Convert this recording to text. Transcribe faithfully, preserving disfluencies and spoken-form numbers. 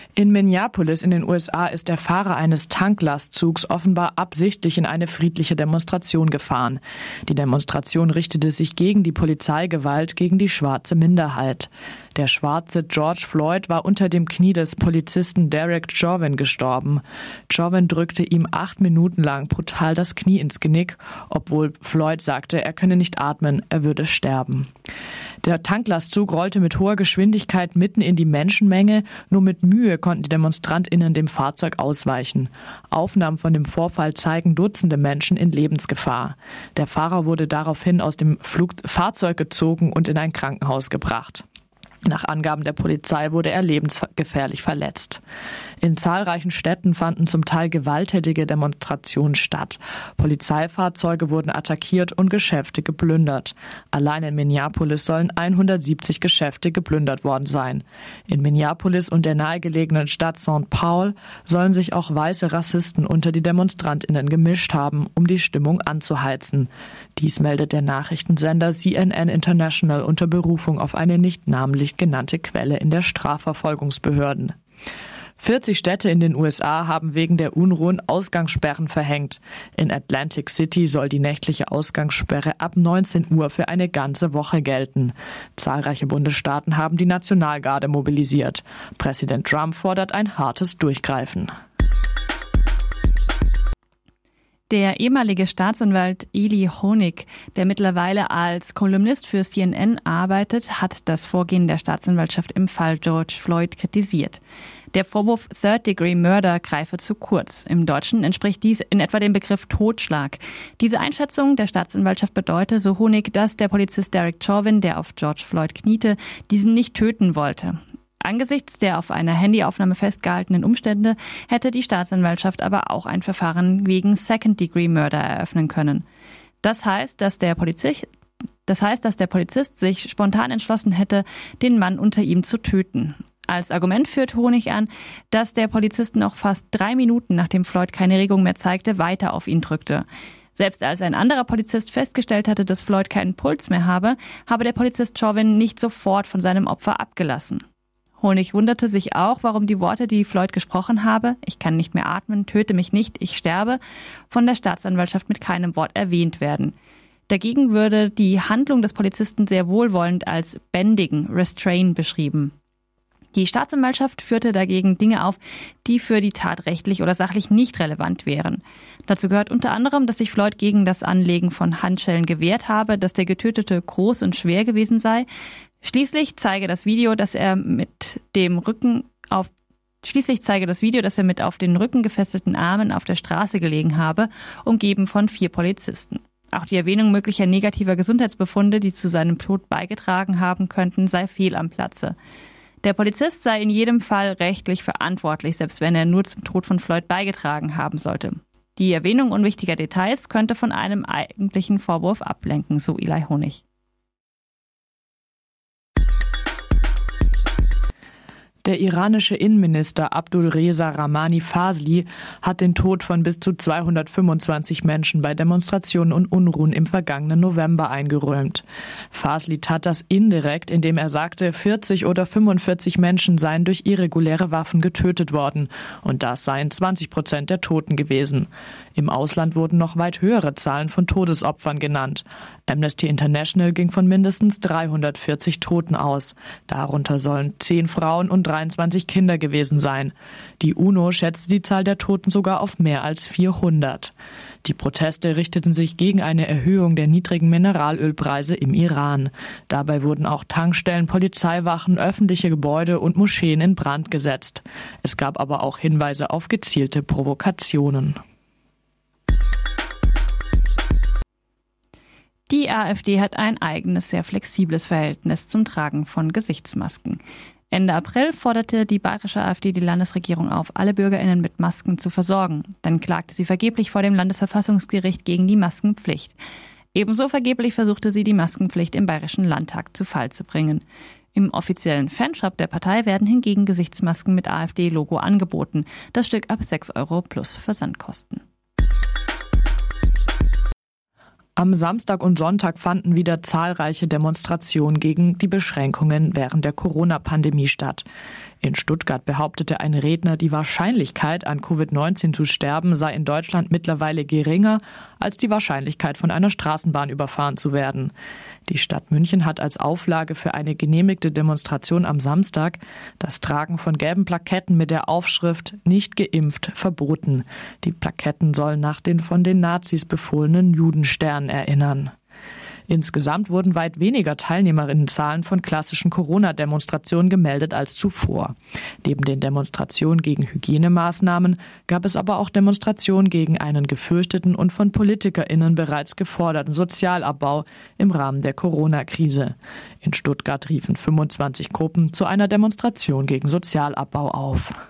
In Minneapolis in den U S A ist der Fahrer eines Tanklastzugs offenbar absichtlich in eine friedliche Demonstration gefahren. Die Demonstration richtete sich gegen die Polizeigewalt gegen die schwarze Minderheit. Der schwarze George Floyd war unter dem Knie des Polizisten Derek Chauvin gestorben. Chauvin drückte ihm acht Minuten lang brutal das Knie ins Genick, obwohl Floyd sagte, er könne nicht atmen, er würde sterben. Der Tanklastzug rollte mit hoher Geschwindigkeit mitten in die Menschenmenge. Nur mit Mühe konnten die DemonstrantInnen dem Fahrzeug ausweichen. Aufnahmen von dem Vorfall zeigen Dutzende Menschen in Lebensgefahr. Der Fahrer wurde daraufhin aus dem Flug- Fahrzeug gezogen und in ein Krankenhaus gebracht. Nach Angaben der Polizei wurde er lebensgefährlich verletzt. In zahlreichen Städten fanden zum Teil gewalttätige Demonstrationen statt. Polizeifahrzeuge wurden attackiert und Geschäfte geplündert. Allein in Minneapolis sollen hundertsiebzig Geschäfte geplündert worden sein. In Minneapolis und der nahegelegenen Stadt Sankt Paul sollen sich auch weiße Rassisten unter die DemonstrantInnen gemischt haben, um die Stimmung anzuheizen. Dies meldet der Nachrichtensender C N N International unter Berufung auf eine nicht namentlich genannte Quelle in der Strafverfolgungsbehörden. vierzig Städte in den U S A haben wegen der Unruhen Ausgangssperren verhängt. In Atlantic City soll die nächtliche Ausgangssperre ab neunzehn Uhr für eine ganze Woche gelten. Zahlreiche Bundesstaaten haben die Nationalgarde mobilisiert. Präsident Trump fordert ein hartes Durchgreifen. Der ehemalige Staatsanwalt Eli Honig, der mittlerweile als Kolumnist für C N N arbeitet, hat das Vorgehen der Staatsanwaltschaft im Fall George Floyd kritisiert. Der Vorwurf Third-Degree-Murder greife zu kurz. Im Deutschen entspricht dies in etwa dem Begriff Totschlag. Diese Einschätzung der Staatsanwaltschaft bedeute, so Honig, dass der Polizist Derek Chauvin, der auf George Floyd kniete, diesen nicht töten wollte. Angesichts der auf einer Handyaufnahme festgehaltenen Umstände hätte die Staatsanwaltschaft aber auch ein Verfahren wegen Second-Degree-Murder eröffnen können. Das heißt, dass der Polizist, das heißt, dass der Polizist sich spontan entschlossen hätte, den Mann unter ihm zu töten. Als Argument führt Honig an, dass der Polizist noch fast drei Minuten, nachdem Floyd keine Regung mehr zeigte, weiter auf ihn drückte. Selbst als ein anderer Polizist festgestellt hatte, dass Floyd keinen Puls mehr habe, habe der Polizist Chauvin nicht sofort von seinem Opfer abgelassen. Honig wunderte sich auch, warum die Worte, die Floyd gesprochen habe, ich kann nicht mehr atmen, töte mich nicht, ich sterbe, von der Staatsanwaltschaft mit keinem Wort erwähnt werden. Dagegen würde die Handlung des Polizisten sehr wohlwollend als bändigen, restrain beschrieben. Die Staatsanwaltschaft führte dagegen Dinge auf, die für die Tat rechtlich oder sachlich nicht relevant wären. Dazu gehört unter anderem, dass sich Floyd gegen das Anlegen von Handschellen gewehrt habe, dass der Getötete groß und schwer gewesen sei. Schließlich zeige das Video, dass er mit dem Rücken auf Schließlich zeige das Video, dass er mit auf den Rücken gefesselten Armen auf der Straße gelegen habe, umgeben von vier Polizisten. Auch die Erwähnung möglicher negativer Gesundheitsbefunde, die zu seinem Tod beigetragen haben könnten, sei fehl am Platze. Der Polizist sei in jedem Fall rechtlich verantwortlich, selbst wenn er nur zum Tod von Floyd beigetragen haben sollte. Die Erwähnung unwichtiger Details könnte von einem eigentlichen Vorwurf ablenken, so Eli Honig. Der iranische Innenminister Abdulreza Rahmani Fazli hat den Tod von bis zu zweihundertfünfundzwanzig Menschen bei Demonstrationen und Unruhen im vergangenen November eingeräumt. Fazli tat das indirekt, indem er sagte, vierzig oder fünfundvierzig Menschen seien durch irreguläre Waffen getötet worden und das seien zwanzig Prozent der Toten gewesen. Im Ausland wurden noch weit höhere Zahlen von Todesopfern genannt. Amnesty International ging von mindestens dreihundertvierzig Toten aus. Darunter sollen zehn Frauen und dreiundzwanzig Kinder gewesen sein. Die UNO schätzt die Zahl der Toten sogar auf mehr als vierhundert. Die Proteste richteten sich gegen eine Erhöhung der niedrigen Mineralölpreise im Iran. Dabei wurden auch Tankstellen, Polizeiwachen, öffentliche Gebäude und Moscheen in Brand gesetzt. Es gab aber auch Hinweise auf gezielte Provokationen. Die AfD hat ein eigenes, sehr flexibles Verhältnis zum Tragen von Gesichtsmasken. Ende April forderte die bayerische AfD die Landesregierung auf, alle BürgerInnen mit Masken zu versorgen. Dann klagte sie vergeblich vor dem Landesverfassungsgericht gegen die Maskenpflicht. Ebenso vergeblich versuchte sie, die Maskenpflicht im Bayerischen Landtag zu Fall zu bringen. Im offiziellen Fanshop der Partei werden hingegen Gesichtsmasken mit AfD-Logo angeboten. Das Stück ab sechs Euro plus Versandkosten. Am Samstag und Sonntag fanden wieder zahlreiche Demonstrationen gegen die Beschränkungen während der Corona-Pandemie statt. In Stuttgart behauptete ein Redner, die Wahrscheinlichkeit, an Covid neunzehn zu sterben, sei in Deutschland mittlerweile geringer als die Wahrscheinlichkeit, von einer Straßenbahn überfahren zu werden. Die Stadt München hat als Auflage für eine genehmigte Demonstration am Samstag das Tragen von gelben Plaketten mit der Aufschrift "Nicht geimpft" verboten. Die Plaketten sollen nach den von den Nazis befohlenen Judensternen erinnern. Insgesamt wurden weit weniger Teilnehmerinnenzahlen von klassischen Corona-Demonstrationen gemeldet als zuvor. Neben den Demonstrationen gegen Hygienemaßnahmen gab es aber auch Demonstrationen gegen einen gefürchteten und von PolitikerInnen bereits geforderten Sozialabbau im Rahmen der Corona-Krise. In Stuttgart riefen fünfundzwanzig Gruppen zu einer Demonstration gegen Sozialabbau auf.